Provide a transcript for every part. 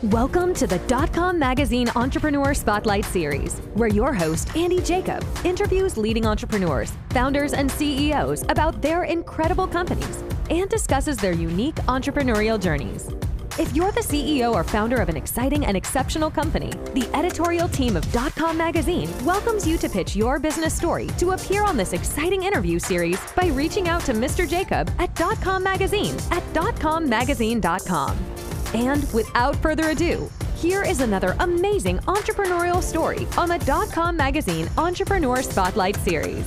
Welcome to the .com Magazine Entrepreneur Spotlight Series, where your host, Andy Jacob, interviews leading entrepreneurs, founders, and CEOs about their incredible companies and discusses their unique entrepreneurial journeys. If you're the CEO or founder of an exciting and exceptional company, the editorial team of .com Magazine welcomes you to pitch your business story to appear on this exciting interview series by reaching out to Mr. Jacob at .com Magazine at .commagazine.com. And without further ado, here is another amazing entrepreneurial story on the .com Magazine Entrepreneur Spotlight Series.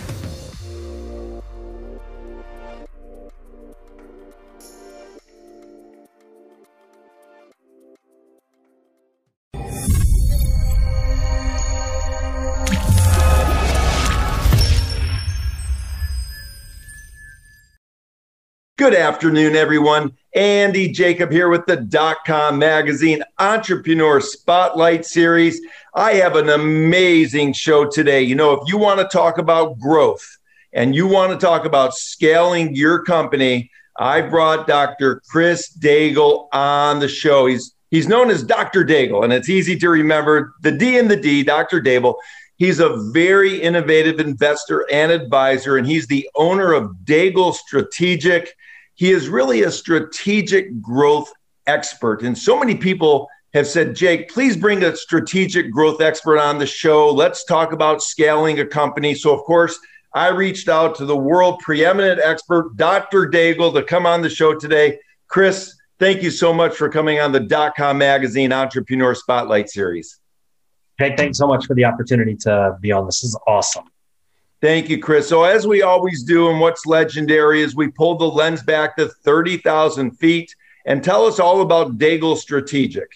Good afternoon, everyone. Andy Jacob here with the .com Magazine Entrepreneur Spotlight Series. I have an amazing show today. You know, if you want to talk about growth and you want to talk about scaling your company, I brought Dr. Chris Daigle on the show. He's known as Dr. Daigle, and it's easy to remember the D and the D, Dr. Daigle. He's a very innovative investor and advisor, and he's the owner of Daigle Strategic. He is really a strategic growth expert. And so many people have said, Jake, please bring a strategic growth expert on the show. Let's talk about scaling a company. So, of course, I reached out to the world preeminent expert, Dr. Daigle, to come on the show today. Chris, thank you so much for coming on the .com Magazine Entrepreneur Spotlight Series. Hey, thanks so much for the opportunity to be on. This is awesome. Thank you, Chris. So as we always do, and what's legendary is we pull the lens back to 30,000 feet and tell us all about Daigle Strategic.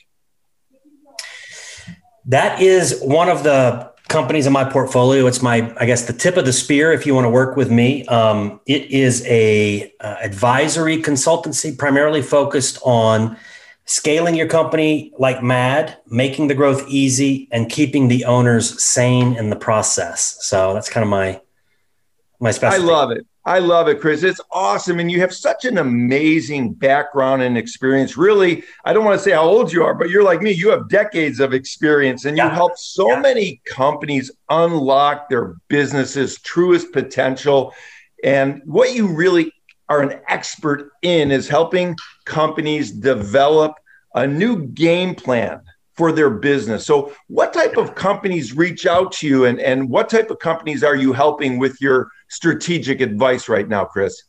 That is one of the companies in my portfolio. It's my, I guess, the tip of the spear if you want to work with me. It is a advisory consultancy primarily focused on scaling your company like mad, making the growth easy, and keeping the owners sane in the process. So that's kind of my specialty. I love it, Chris. It's awesome. And you have such an amazing background and experience. Really, I don't want to say how old you are, but you're like me. You have decades of experience, and you help so many companies unlock their business's truest potential. And what you really are an expert in is helping companies develop a new game plan for their business. So what type of companies reach out to you, and what type of companies are you helping with your strategic advice right now, Chris?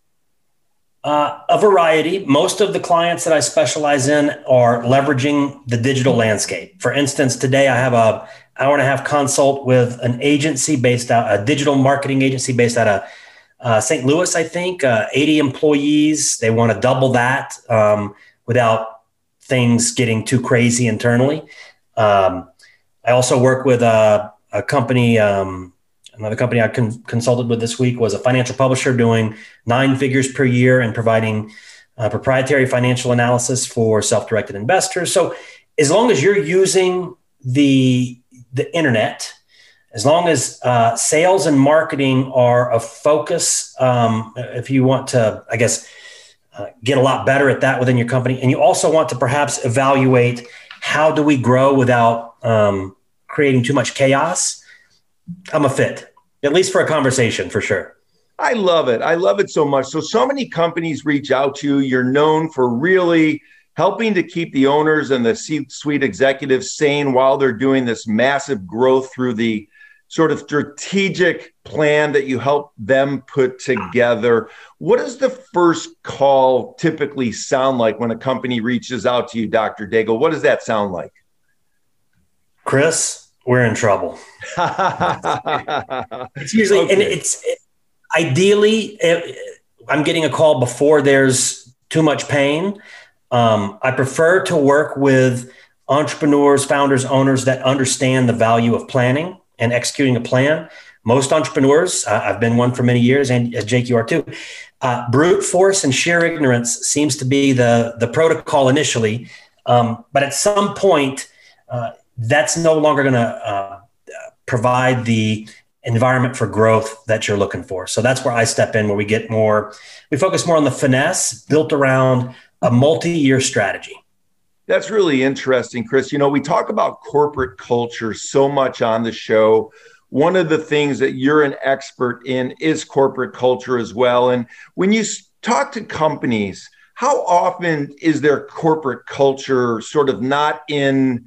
A variety. Most of the clients that I specialize in are leveraging the digital landscape. For instance, today I have an hour-and-a-half consult with an agency based out, a digital marketing agency based out of St. Louis, I think, 80 employees. They want to double that without things getting too crazy internally. I also work with a company, another company I consulted with this week was a financial publisher doing 9 figures per year and providing proprietary financial analysis for self-directed investors. So as long as you're using the internet, as long as sales and marketing are a focus, if you want to, I guess, get a lot better at that within your company, and you also want to perhaps evaluate how do we grow without creating too much chaos, I'm a fit, at least for a conversation, for sure. I love it. I love it so much. So many companies reach out to you. You're known for really helping to keep the owners and the C-suite executives sane while they're doing this massive growth through the sort of strategic plan that you help them put together. What does the first call typically sound like when a company reaches out to you, Dr. Daigle? What does that sound like? Chris, we're in trouble. It's usually, okay. And it's ideally, I'm getting a call before there's too much pain. I prefer to work with entrepreneurs, founders, owners that understand the value of planning and executing a plan. Most entrepreneurs, I've been one for many years, and Jake, you are too, brute force and sheer ignorance seems to be the protocol initially. But at some point, that's no longer going to provide the environment for growth that you're looking for. So that's where I step in, where we focus more on the finesse built around a multi-year strategy. That's really interesting, Chris. We talk about corporate culture so much on the show. One of the things that you're an expert in is corporate culture as well. And when you talk to companies, how often is their corporate culture sort of not in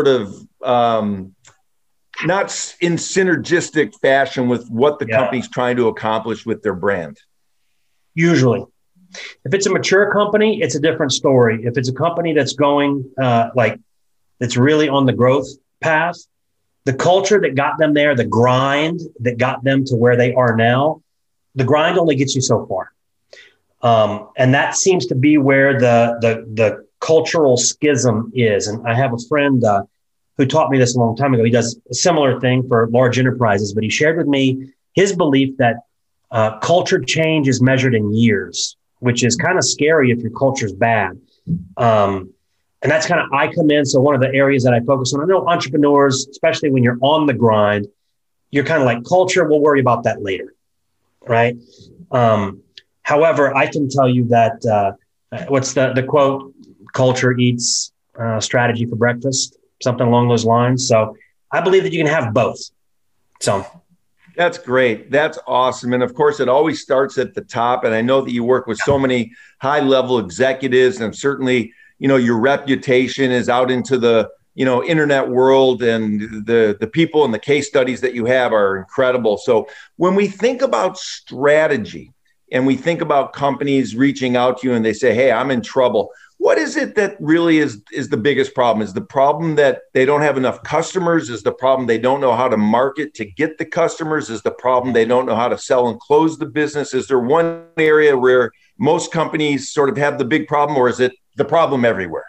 synergistic fashion with what the company's trying to accomplish with their brand? Usually. If it's a mature company, it's a different story. If it's a company that's going that's really on the growth path, the culture that got them there, the grind that got them to where they are now, the grind only gets you so far. And that seems to be where the cultural schism is. And I have a friend who taught me this a long time ago. He does a similar thing for large enterprises, but he shared with me his belief that culture change is measured in years, which is kind of scary if your culture's bad. And that's kind of, I come in. So one of the areas that I focus on, I know entrepreneurs, especially when you're on the grind, you're kind of like, culture, we'll worry about that later. Right. However, I can tell you that, what's the quote, culture eats strategy for breakfast, something along those lines. So I believe that you can have both. So that's great. That's awesome. And of course, it always starts at the top. And I know that you work with so many high-level executives, and certainly, your reputation is out into the, internet world, and the people and the case studies that you have are incredible. So when we think about strategy and we think about companies reaching out to you and they say, hey, I'm in trouble, what is it that really is the biggest problem? Is the problem that they don't have enough customers? Is the problem they don't know how to market to get the customers? Is the problem they don't know how to sell and close the business? Is there one area where most companies sort of have the big problem, or is it the problem everywhere?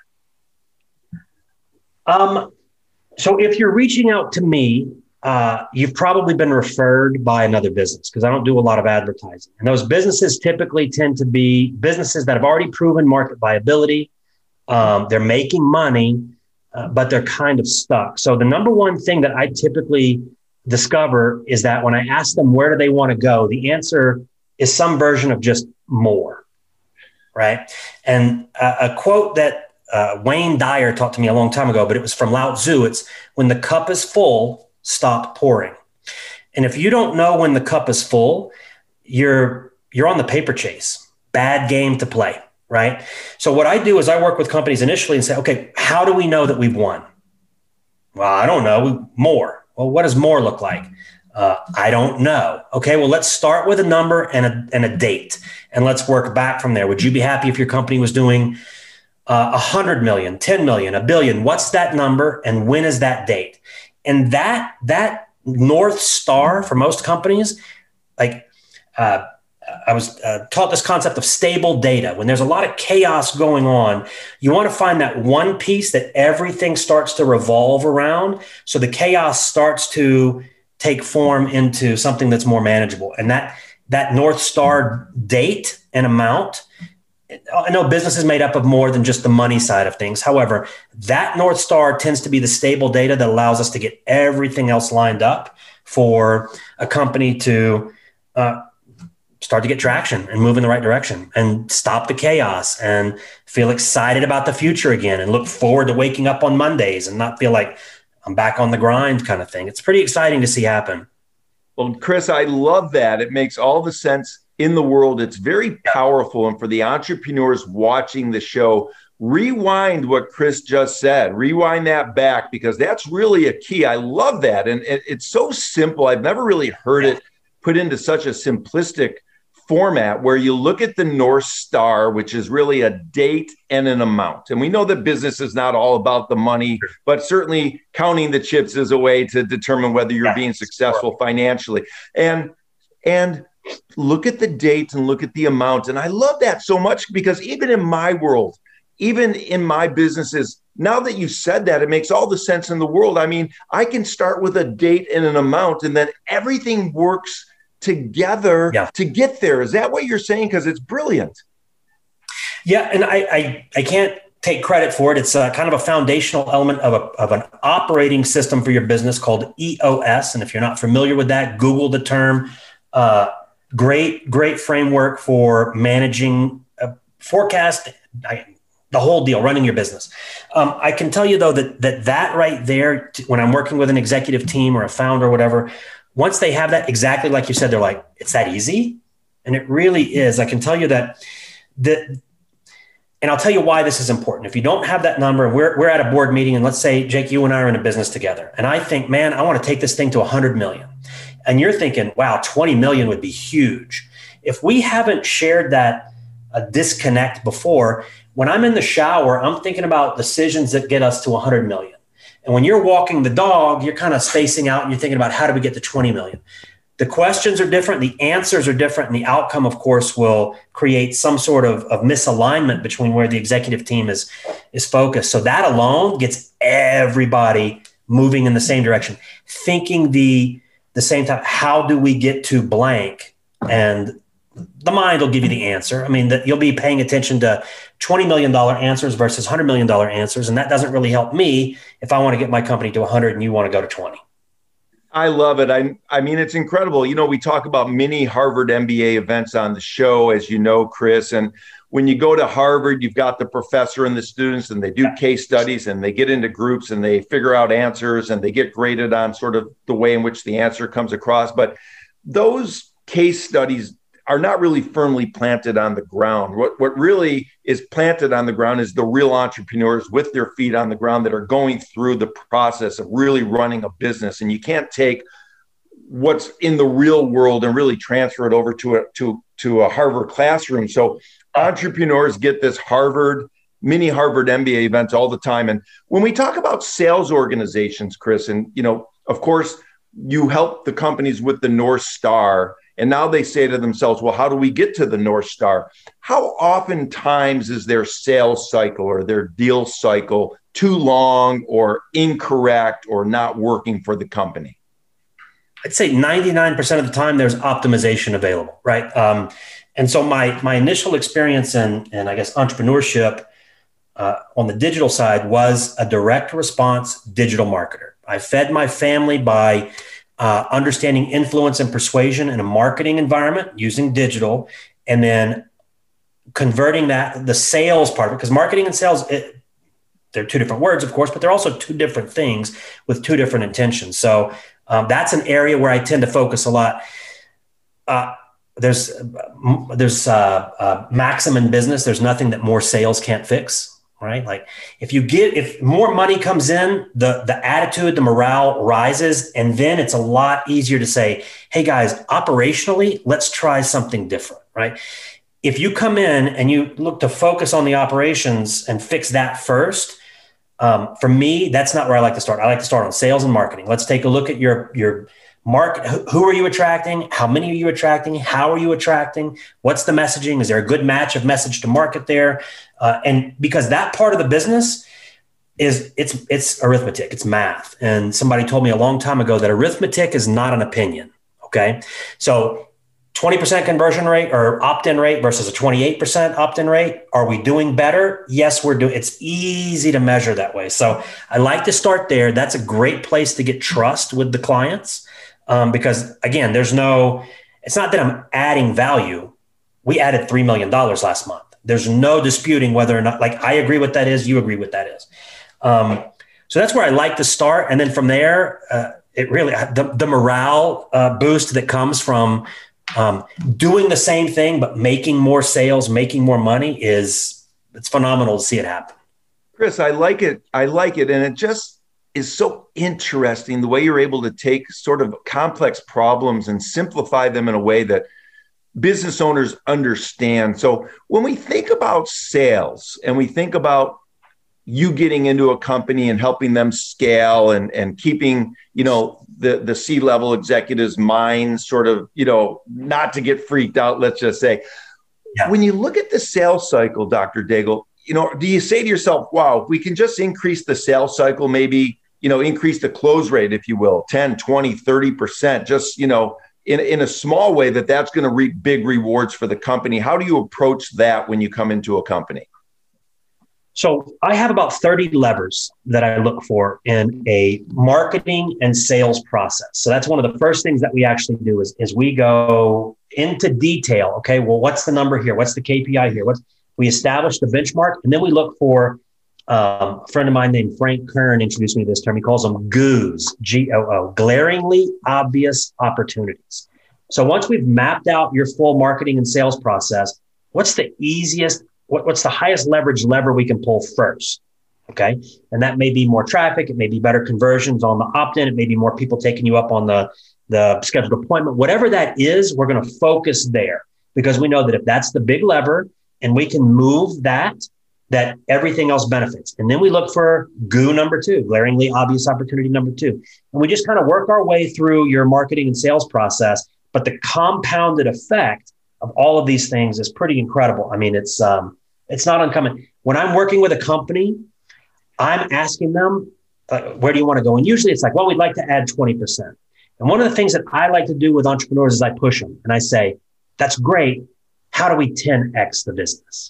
So if you're reaching out to me, you've probably been referred by another business, because I don't do a lot of advertising. And those businesses typically tend to be businesses that have already proven market viability. They're making money, but they're kind of stuck. So the number one thing that I typically discover is that when I ask them where do they want to go, the answer is some version of just more. Right. And a quote that Wayne Dyer taught to me a long time ago, but it was from Lao Tzu. It's, when the cup is full, stop pouring. And if you don't know when the cup is full, you're on the paper chase. Bad game to play, right? So what I do is I work with companies initially and say, okay, how do we know that we've won? Well, I don't know. More. Well, what does more look like? I don't know. Okay, well, let's start with a number and a date, and let's work back from there. Would you be happy if your company was doing 100 million, 10 million, $1 billion? What's that number, and when is that date? And that North Star for most companies, I was taught this concept of stable data. When there's a lot of chaos going on, you want to find that one piece that everything starts to revolve around, so the chaos starts to take form into something that's more manageable. And that North Star date and amount, I know business is made up of more than just the money side of things. However, that North Star tends to be the stable data that allows us to get everything else lined up for a company to start to get traction and move in the right direction and stop the chaos and feel excited about the future again and look forward to waking up on Mondays and not feel like I'm back on the grind kind of thing. It's pretty exciting to see happen. Well, Chris, I love that. It makes all the sense in the world. It's very powerful. And for the entrepreneurs watching the show, rewind what Chris just said. Rewind that back, because that's really a key. I love that. And it's so simple. I've never really heard it put into such a simplistic format, where you look at the North Star, which is really a date and an amount. And we know that business is not all about the money, but certainly counting the chips is a way to determine whether you're being successful financially. And look at the date and look at the amount. And I love that so much, because even in my world, even in my businesses, now that you said that, it makes all the sense in the world. I mean, I can start with a date and an amount, and then everything works together to get there. Is that what you're saying? Because it's brilliant. Yeah. And I can't take credit for it. It's kind of a foundational element of an operating system for your business called EOS. And if you're not familiar with that, Google the term. Great framework for managing forecast. the whole deal, running your business. I can tell you though, that right there, when I'm working with an executive team or a founder or whatever, once they have that, exactly like you said, they're like, it's that easy. And it really is. I can tell you that and I'll tell you why this is important. If you don't have that number, we're at a board meeting, and let's say, Jake, you and I are in a business together. And I think, man, I want to take this thing to 100 million. And you're thinking, wow, 20 million would be huge. If we haven't shared that disconnect before, when I'm in the shower, I'm thinking about decisions that get us to 100 million. And when you're walking the dog, you're kind of spacing out and you're thinking about how do we get to 20 million? The questions are different, the answers are different, and the outcome, of course, will create some sort of misalignment between where the executive team is focused. So that alone gets everybody moving in the same direction, thinking the same time. How do we get to blank? And the mind will give you the answer. I mean, you'll be paying attention to $20 million answers versus $100 million answers, and that doesn't really help me if I want to get my company to 100 and you want to go to 20. I love it. I mean, it's incredible. You know, we talk about mini Harvard MBA events on the show, as you know, Chris. And when you go to Harvard, you've got the professor and the students, and they do case studies, and they get into groups, and they figure out answers, and they get graded on sort of the way in which the answer comes across. But those case studies are not really firmly planted on the ground. What really is planted on the ground is the real entrepreneurs with their feet on the ground that are going through the process of really running a business. And you can't take what's in the real world and really transfer it over to a Harvard classroom. So entrepreneurs get this mini Harvard MBA events all the time. And when we talk about sales organizations, Chris, and, you know, of course, you help the companies with the North Star. And now they say to themselves, well, how do we get to the North Star? How oftentimes is their sales cycle or their deal cycle too long or incorrect or not working for the company? I'd say 99% of the time there's optimization available, right? And so my initial experience in I guess, entrepreneurship on the digital side was a direct response digital marketer. I fed my family by understanding influence and persuasion in a marketing environment using digital, and then converting the sales part, because marketing and sales, they're two different words, of course, but they're also two different things with two different intentions. So that's an area where I tend to focus a lot. There's maxim in business. There's nothing that more sales can't fix. Right? Like if more money comes in, the attitude, the morale rises, and then it's a lot easier to say, hey guys, operationally, let's try something different, right? If you come in and you look to focus on the operations and fix that first, for me, that's not where I like to start. I like to start on sales and marketing. Let's take a look at your market. Who are you attracting? How many are you attracting? How are you attracting? What's the messaging? Is there a good match of message to market there? And because that part of the business it's arithmetic, it's math. And somebody told me a long time ago that arithmetic is not an opinion. Okay. So 20% conversion rate or opt-in rate versus a 28% opt-in rate. Are we doing better? Yes, we're doing. It's easy to measure that way. So I like to start there. That's a great place to get trust with the clients. Because again, it's not that I'm adding value. We added $3 million last month. There's no disputing whether or not, like, I agree what that is. You agree what that is. So that's where I like to start. And then from there, it really, the morale boost that comes from doing the same thing, but making more sales, making more money it's phenomenal to see it happen. Chris, I like it. And it just is so interesting the way you're able to take sort of complex problems and simplify them in a way that business owners understand. So when we think about sales and we think about you getting into a company and helping them scale and keeping, the C-level executives' minds sort of, not to get freaked out, let's just say. Yeah. When you look at the sales cycle, Dr. Daigle, do you say to yourself, wow, if we can just increase the sales cycle, maybe, increase the close rate, if you will, 10, 20, 30%, just, in a small way that's going to reap big rewards for the company. How do you approach that when you come into a company? So I have about 30 levers that I look for in a marketing and sales process. So that's one of the first things that we actually do is we go into detail. Okay, well, what's the number here? What's the KPI here? We establish the benchmark, and then we look for a friend of mine named Frank Kern introduced me to this term. He calls them GOOs, G-O-O, glaringly obvious opportunities. So once we've mapped out your full marketing and sales process, what's the easiest, what's the highest leverage lever we can pull first? Okay. And that may be more traffic. It may be better conversions on the opt-in. It may be more people taking you up on the scheduled appointment. Whatever that is, we're going to focus there, because we know that if that's the big lever and we can move that everything else benefits. And then we look for GOO number 2, glaringly obvious opportunity number 2. And we just kind of work our way through your marketing and sales process. But the compounded effect of all of these things is pretty incredible. I mean, it's not uncommon. When I'm working with a company, I'm asking them, where do you want to go? And usually it's like, well, we'd like to add 20%. And one of the things that I like to do with entrepreneurs is I push them and I say, that's great. How do we 10X the business?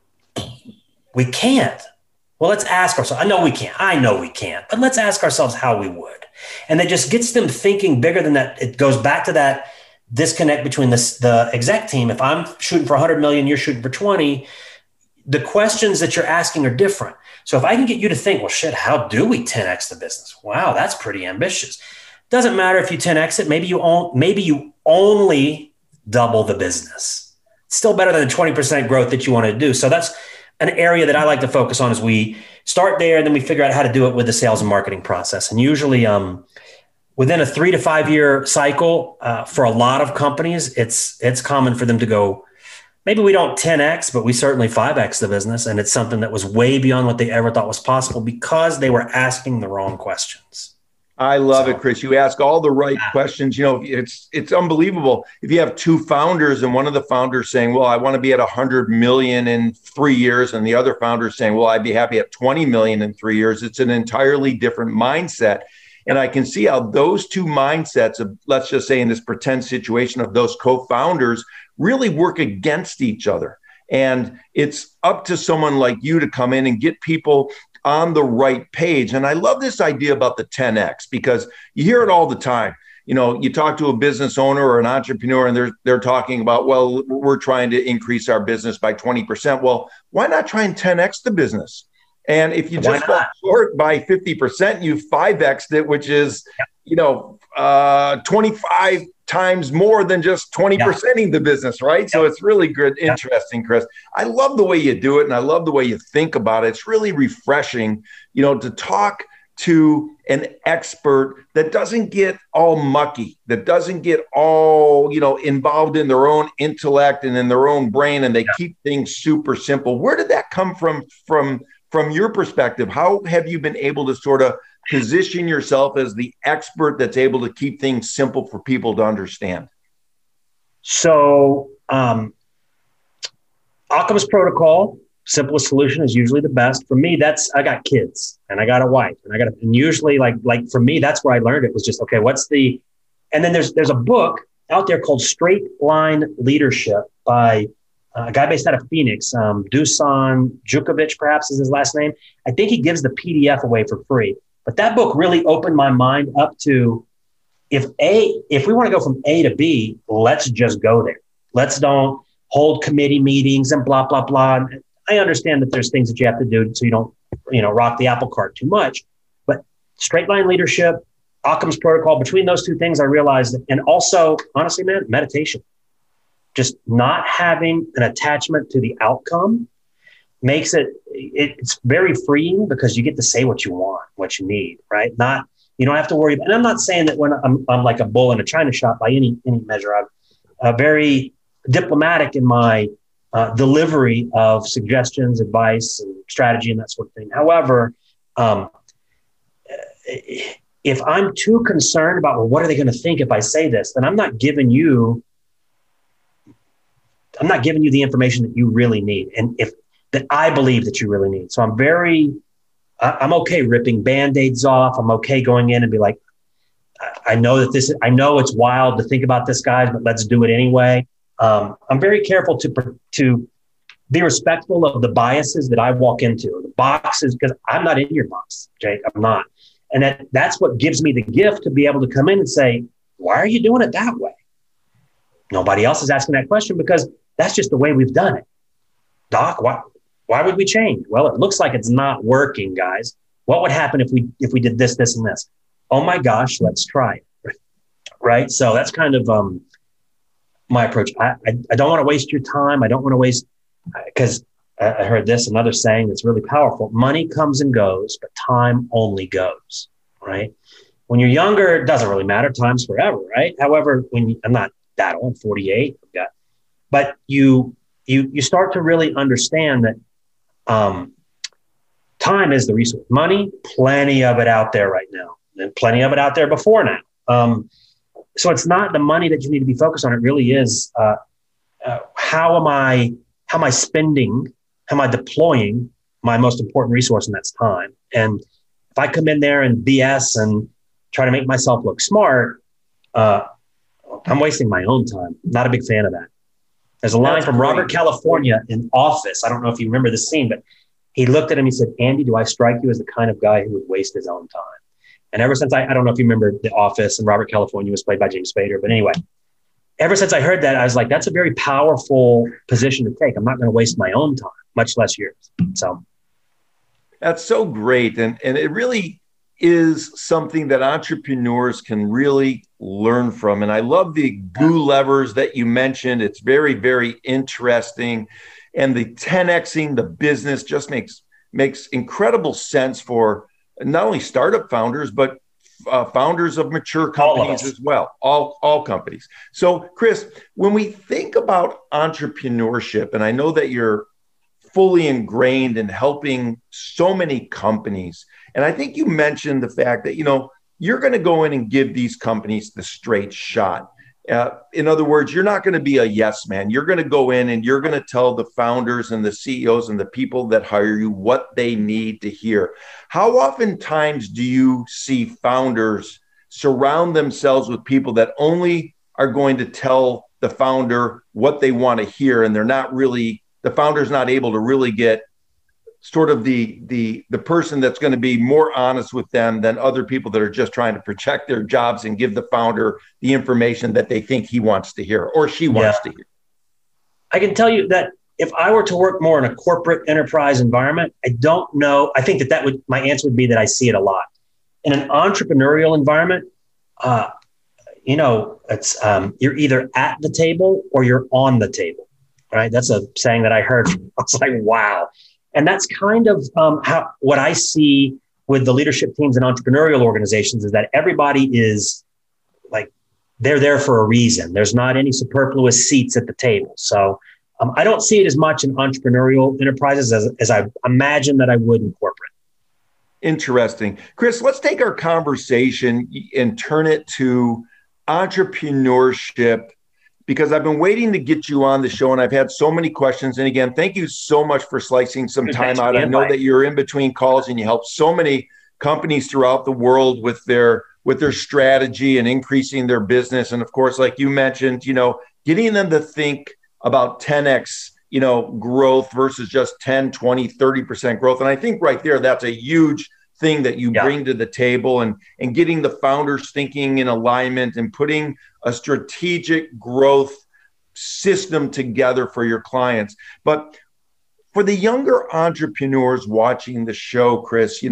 We can't. Well, let's ask ourselves. I know we can't, but let's ask ourselves how we would. And that just gets them thinking bigger than that. It goes back to that disconnect between the exec team. If I'm shooting for 100 million, you're shooting for 20, the questions that you're asking are different. So if I can get you to think, well, shit, how do we 10X the business? Wow, that's pretty ambitious. Doesn't matter if you 10X it. Maybe you only double the business. It's still better than the 20% growth that you want to do. So that's an area that I like to focus on as we start there, and then we figure out how to do it with the sales and marketing process. And usually within a 3 to 5 year cycle, for a lot of companies, it's common for them to go, maybe we don't 10X, but we certainly 5X the business. And it's something that was way beyond what they ever thought was possible because they were asking the wrong questions. I love it, Chris. You ask all the right questions. You know, it's unbelievable. If you have 2 founders and one of the founders saying, well, I want to be at 100 million in 3 years, and the other founder saying, well, I'd be happy at 20 million in 3 years, it's an entirely different mindset. And I can see how those 2 mindsets of, let's just say in this pretend situation of those co-founders, really work against each other. And it's up to someone like you to come in and get people on the right page. And I love this idea about the 10X, because you hear it all the time. You know, you talk to a business owner or an entrepreneur and they're talking about, well, we're trying to increase our business by 20%. Well, why not try and 10X the business? And if you just fall short by 50%, you've 5X'd it, which is, 25 times more than just 20%ing the business, right? So it's really good, interesting, Chris. I love the way you do it, and I love the way you think about it. It's really refreshing, to talk to an expert that doesn't get all mucky, that doesn't get all, involved in their own intellect and in their own brain, and they keep things super simple. Where did that come from your perspective? How have you been able to sort of position yourself as the expert that's able to keep things simple for people to understand? So, Occam's protocol, simplest solution is usually the best. For me, I got kids and I got a wife and usually like for me, that's where I learned it was just, okay, and then there's a book out there called Straight Line Leadership by a guy based out of Phoenix, Dusan Jukovic, perhaps is his last name. I think he gives the PDF away for free. But that book really opened my mind up to if we want to go from A to B, let's just go there. Let's don't hold committee meetings and blah, blah, blah. I understand that there's things that you have to do so you don't, rock the apple cart too much. But straight line leadership, Occam's protocol, between those 2 things, I realized, and also, honestly, man, meditation. Just not having an attachment to the outcome makes it's very freeing because you get to say what you want, what you need, right? You don't have to worry. And I'm not saying that when I'm like a bull in a china shop by any measure. I'm very diplomatic in my delivery of suggestions, advice, and strategy, and that sort of thing. However, if I'm too concerned about, well, what are they going to think if I say this, then I'm not giving you the information that you really need. And that I believe that you really need. So I'm okay ripping Band-Aids off. I'm okay going in and be like, I know it's wild to think about this, guys, but let's do it anyway. I'm very careful to be respectful of the biases that I walk into, the boxes, because I'm not in your box, Jake, I'm not. And that's what gives me the gift to be able to come in and say, why are you doing it that way? Nobody else is asking that question because that's just the way we've done it. Doc, why would we change? Well, it looks like it's not working, guys. What would happen if we did this, this, and this? Oh my gosh, let's try it. Right. So that's kind of my approach. I don't want to waste your time. I don't want to waste, because I heard another saying that's really powerful. Money comes and goes, but time only goes. Right. When you're younger, it doesn't really matter. Time's forever. Right. However, I'm not that old, 48, but you start to really understand that time is the resource. Money, plenty of it out there right now, and plenty of it out there before now. So it's not the money that you need to be focused on. It really is how am I spending, how am I deploying my most important resource, and that's time. And if I come in there and BS and try to make myself look smart, I'm wasting my own time. Not a big fan of that. There's a line from Robert California in Office. I don't know if you remember the scene, but he looked at him. He said, "Andy, do I strike you as the kind of guy who would waste his own time?" And ever since I don't know if you remember The Office, and Robert California was played by James Spader. But anyway, ever since I heard that, I was like, that's a very powerful position to take. I'm not going to waste my own time, much less yours. So that's so great. And it really is something that entrepreneurs can really learn from. And I love the goo levers that you mentioned. It's very, very interesting. And the 10Xing the business just makes incredible sense for not only startup founders, but founders of mature companies as well, all companies. So, Chris, when we think about entrepreneurship, and I know that you're fully ingrained in helping so many companies, and I think you mentioned the fact that, you're going to go in and give these companies the straight shot. In other words, you're not going to be a yes man. You're going to go in and you're going to tell the founders and the CEOs and the people that hire you what they need to hear. How oftentimes do you see founders surround themselves with people that only are going to tell the founder what they want to hear, and the founder's not able to really get sort of the person that's going to be more honest with them than other people that are just trying to protect their jobs and give the founder the information that they think he wants to hear or she wants to hear? I can tell you that if I were to work more in a corporate enterprise environment, I don't know. I think my answer would be that I see it a lot. In an entrepreneurial environment, it's you're either at the table or you're on the table, right? That's a saying that I heard. I was like, wow. And that's kind of what I see with the leadership teams and entrepreneurial organizations is that everybody is like, they're there for a reason. There's not any superfluous seats at the table. So I don't see it as much in entrepreneurial enterprises as I imagine that I would in corporate. Interesting. Chris, let's take our conversation and turn it to entrepreneurship, because I've been waiting to get you on the show and I've had so many questions. And again, thank you so much for slicing some time out. I know that you're in between calls and you help so many companies throughout the world with their strategy and increasing their business. And of course, like you mentioned, getting them to think about 10X, growth versus just 10, 20, 30% growth. And I think right there, that's a huge thing that you bring to the table, and getting the founders thinking in alignment and putting a strategic growth system together for your clients. But for the younger entrepreneurs watching the show, Chris,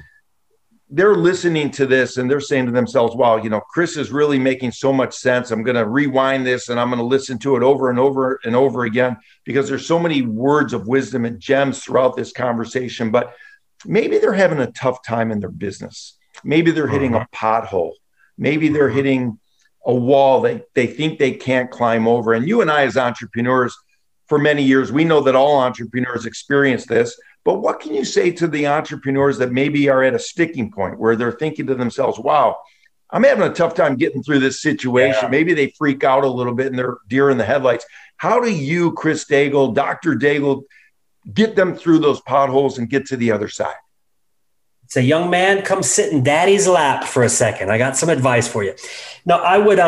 they're listening to this and they're saying to themselves, wow, Chris is really making so much sense. I'm going to rewind this and I'm going to listen to it over and over and over again, because there's so many words of wisdom and gems throughout this conversation. But maybe they're having a tough time in their business. Maybe they're hitting a pothole. Maybe they're hitting a wall they think they can't climb over. And you and I, as entrepreneurs, for many years, we know that all entrepreneurs experience this. But what can you say to the entrepreneurs that maybe are at a sticking point where they're thinking to themselves, wow, I'm having a tough time getting through this situation. Yeah. Maybe they freak out a little bit and they're deer in the headlights. How do you, Chris Daigle, Dr. Daigle, get them through those potholes and get to the other side? It's a young man, come sit in daddy's lap for a second. I got some advice for you. Now, I would,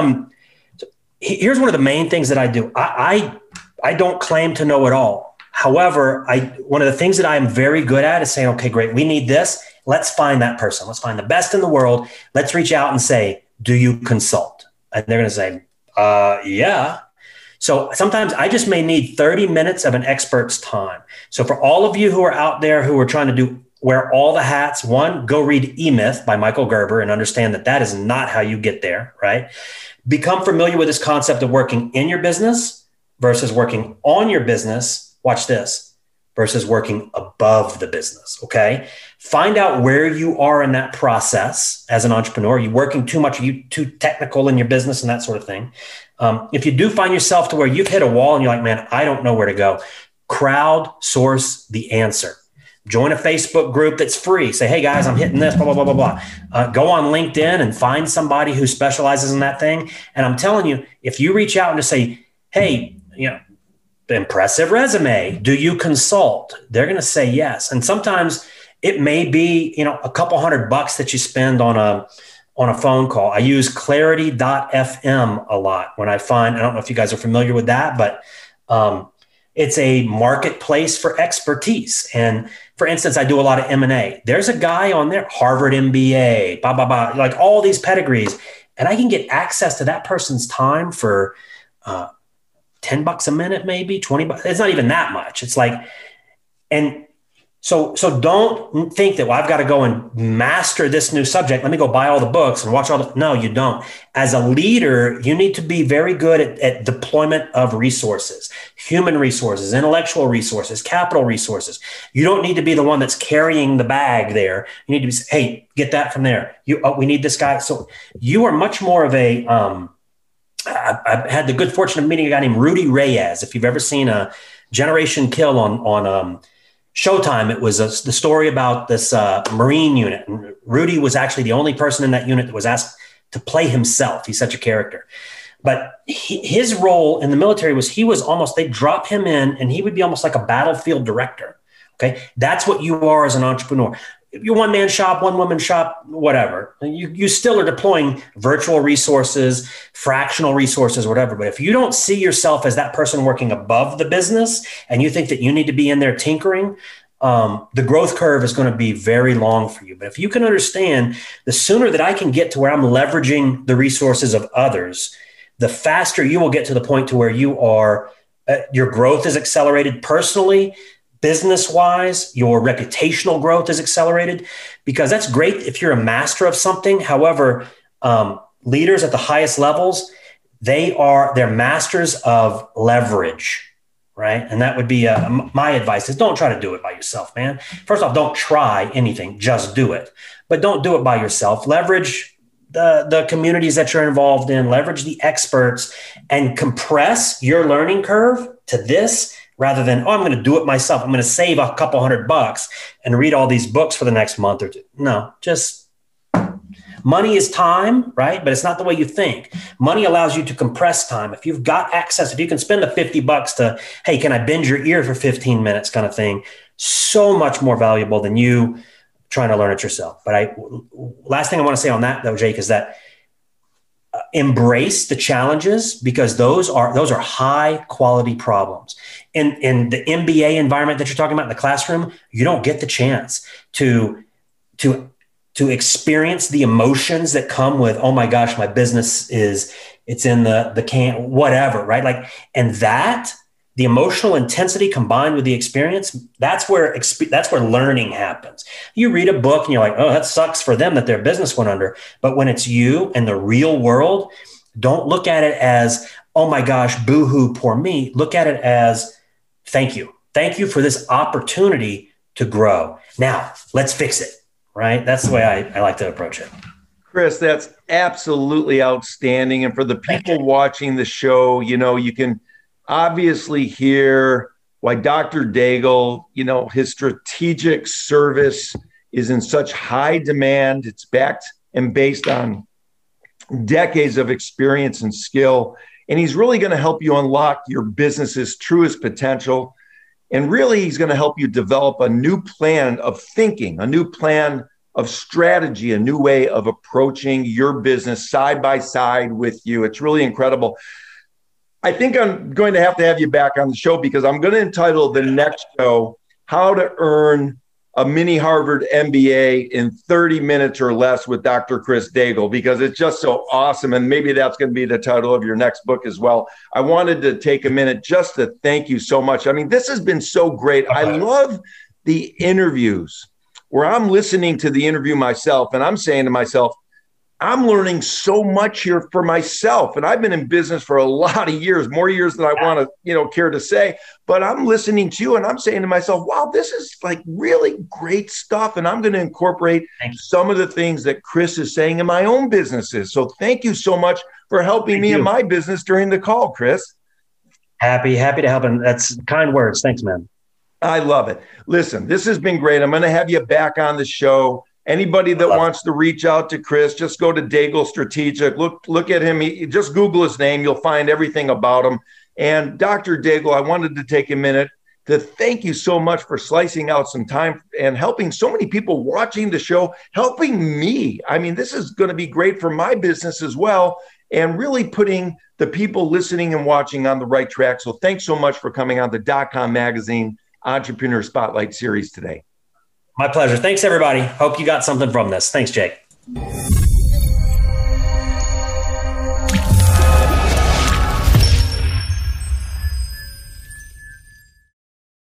here's one of the main things that I do. I don't claim to know it all. However, one of the things that I am very good at is saying, okay, great, we need this. Let's find that person. Let's find the best in the world. Let's reach out and say, do you consult? And they're going to say, yeah. So sometimes I just may need 30 minutes of an expert's time. So for all of you who are out there who are trying to wear all the hats, one, go read E-Myth by Michael Gerber and understand that that is not how you get there, right? Become familiar with this concept of working in your business versus working on your business. Watch this, versus working above the business, okay? Find out where you are in that process as an entrepreneur. Are you working too much? Are you too technical in your business and that sort of thing? If you do find yourself to where you've hit a wall and you're like, man, I don't know where to go, crowdsource the answer. Join a Facebook group that's free. Say, hey guys, I'm hitting this, blah, blah, blah, blah, blah. Go on LinkedIn and find somebody who specializes in that thing. And I'm telling you, if you reach out and just say, hey, impressive resume, do you consult? They're going to say yes. And sometimes it may be, a couple $100 that you spend on a phone call. I use clarity.fm a lot when I don't know if you guys are familiar with that, but it's a marketplace for expertise. And for instance, I do a lot of M&A. There's a guy on there, Harvard MBA, blah, blah, blah, like all these pedigrees. And I can get access to that person's time for $10 a minute, maybe $20. It's not even that much. It's like, and so don't think that, well, I've got to go and master this new subject. Let me go buy all the books and watch no, you don't. As a leader, you need to be very good at deployment of resources, human resources, intellectual resources, capital resources. You don't need to be the one that's carrying the bag there. You need to be, hey, get that from there. We need this guy. So you are much more of a, I've had the good fortune of meeting a guy named Rudy Reyes. If you've ever seen a Generation Kill on Showtime, it was the story about this Marine unit. And Rudy was actually the only person in that unit that was asked to play himself. He's such a character. But his role in the military was they'd drop him in and he would be almost like a battlefield director. Okay. That's what you are as an entrepreneur. You're one man shop, one woman shop, whatever. You still are deploying virtual resources, fractional resources, whatever. But if you don't see yourself as that person working above the business and you think that you need to be in there tinkering, the growth curve is going to be very long for you. But if you can understand, the sooner that I can get to where I'm leveraging the resources of others, the faster you will get to the point to where you are, your growth is accelerated personally, business-wise, your reputational growth is accelerated, because that's great if you're a master of something. However, leaders at the highest levels, they're masters of leverage, right? And that would be my advice is don't try to do it by yourself, man. First off, don't try anything, just do it. But don't do it by yourself. Leverage the communities that you're involved in, leverage the experts, and compress your learning curve to this rather than, I'm going to do it myself. I'm going to save a couple $100 and read all these books for the next month or two. No, just money is time, right? But it's not the way you think. Money allows you to compress time. If you've got access, if you can spend the $50 to, hey, can I bend your ear for 15 minutes kind of thing, so much more valuable than you trying to learn it yourself. But last thing I want to say on that though, Jake, is that embrace the challenges, because those are high quality problems. In the MBA environment that you're talking about in the classroom, you don't get the chance to experience the emotions that come with, oh my gosh, my business it's in the can, whatever, right? Like, and that the emotional intensity combined with the experience, that's where learning happens. You read a book and you're like, oh, that sucks for them that their business went under. But when it's you and the real world, don't look at it as, oh my gosh, boo-hoo, poor me. Look at it as, thank you. Thank you for this opportunity to grow. Now, let's fix it, right? That's the way I like to approach it. Chris, that's absolutely outstanding. And for the people watching the show, you can obviously hear why Dr. Daigle, his strategic service is in such high demand. It's backed and based on decades of experience and skill. And he's really going to help you unlock your business's truest potential. And really, he's going to help you develop a new plan of thinking, a new plan of strategy, a new way of approaching your business side by side with you. It's really incredible. I think I'm going to have you back on the show, because I'm going to entitle the next show, How to Earn a mini Harvard MBA in 30 minutes or less with Dr. Chris Daigle, because it's just so awesome. And maybe that's going to be the title of your next book as well. I wanted to take a minute just to thank you so much. I mean, this has been so great. I love the interviews where I'm listening to the interview myself and I'm saying to myself, I'm learning so much here for myself. And I've been in business for a lot of years, more years than I want to, care to say, but I'm listening to you and I'm saying to myself, wow, this is like really great stuff. And I'm going to incorporate some of the things that Chris is saying in my own businesses. So thank you so much for helping me in my business during the call, Chris. Happy to help. And that's kind words. Thanks, man. I love it. Listen, this has been great. I'm going to have you back on the show. Anybody that wants to reach out to Chris, just go to Daigle Strategic. Look at him. Just Google his name. You'll find everything about him. And Dr. Daigle, I wanted to take a minute to thank you so much for slicing out some time and helping so many people watching the show, helping me. I mean, this is going to be great for my business as well, and really putting the people listening and watching on the right track. So thanks so much for coming on the .com Magazine Entrepreneur Spotlight Series today. My pleasure. Thanks, everybody. Hope you got something from this. Thanks, Jake.